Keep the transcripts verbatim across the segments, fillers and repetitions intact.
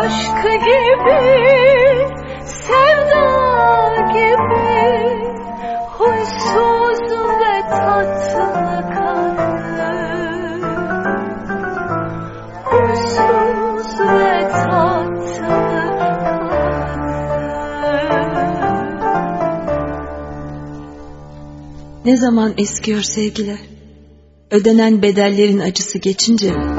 Aşk gibi, sevda gibi, huysuz ve tatlı kalpler, huysuz ve tatlı kalpler. Ne zaman eskiyor sevgiler? Ödenen bedellerin acısı geçince mi?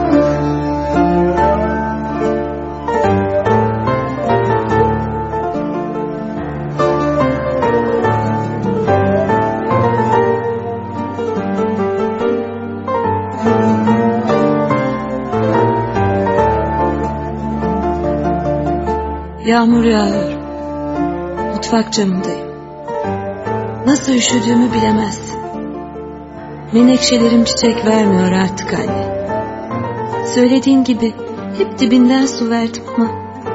Yağmur yağıyor. Mutfak camındayım. Nasıl üşüdüğümü bilemezsin. Menekşelerim çiçek vermiyor artık anne. Söylediğin gibi hep dibinden su verdim ama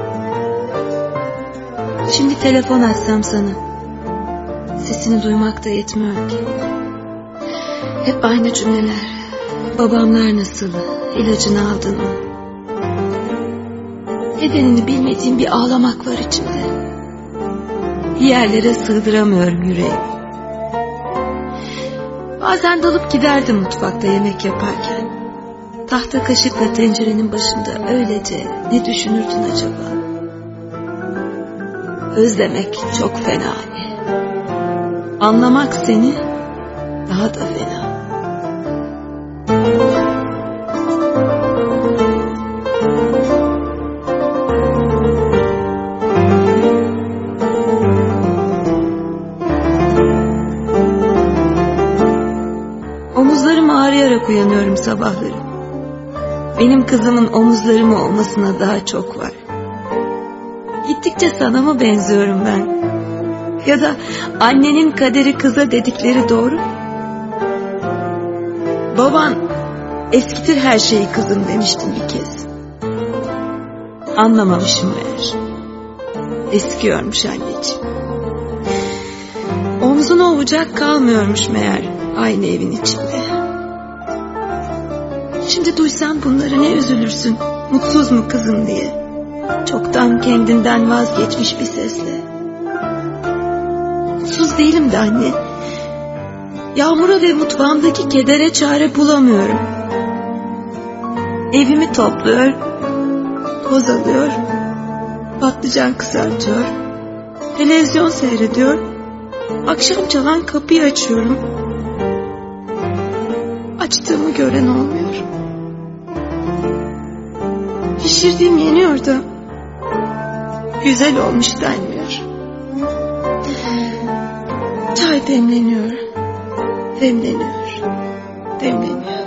şimdi telefon açsam sana, sesini duymak da yetmiyor ki. Hep aynı cümleler. Babamlar nasıl? İlacını aldın mı? Nedenini bilmediğim bir ağlamak var içimde. Yerlere sığdıramıyorum yüreğimi. Bazen dalıp giderdim mutfakta yemek yaparken. Tahta kaşıkla tencerenin başında öylece ne düşünürdün acaba? Özlemek çok fena anne. Anlamak seni daha da fena. Omuzlarım ağrıyarak uyanıyorum sabahları. Benim kızımın omuzlarımı olmasına daha çok var. Gittikçe sana mı benziyorum ben? Ya da annenin kaderi kıza dedikleri doğru mu? Baban eskitir her şeyi kızım demiştin bir kez. Anlamamışım meğer. Eskiyormuş anneciğim. Omzuna ovacak kalmıyormuş meğer aynı evin içinde. Şimdi duysan bunları ne üzülürsün, mutsuz mu kızım diye. Çoktan kendinden vazgeçmiş bir sesle. Mutsuz değilim de anne. Yağmura ve mutfağımdaki kedere çare bulamıyorum. Evimi topluyor, toz alıyor, patlıcan kızartıyor, televizyon seyrediyor, akşam çalan kapıyı açıyorum. Açtığımı gören olmuyor. Pişirdiğim yeniyor da güzel olmuş denmiyor. Çay demleniyor, demleniyor, demleniyor.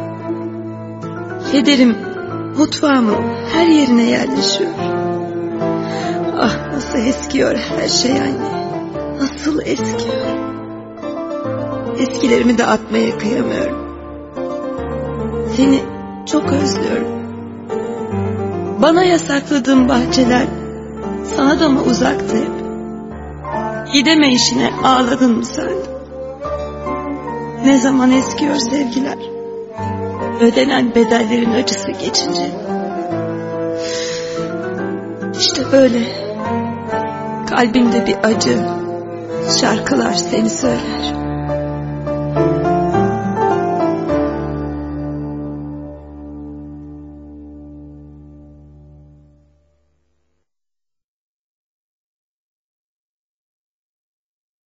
Kederim mutfağımın her yerine yerleşiyor. Ah nasıl eskiyor her şey anne. Nasıl eskiyor. Eskilerimi de atmaya kıyamıyorum. Seni çok özlüyorum. Bana yasakladığın bahçeler sana da mı uzaktı hep? Gideme işine ağladın mı sen? Ne zaman eskiyor sevgiler? Ödenen bedellerin acısı geçince. İşte böyle. Kalbimde bir acı, şarkılar seni söyler.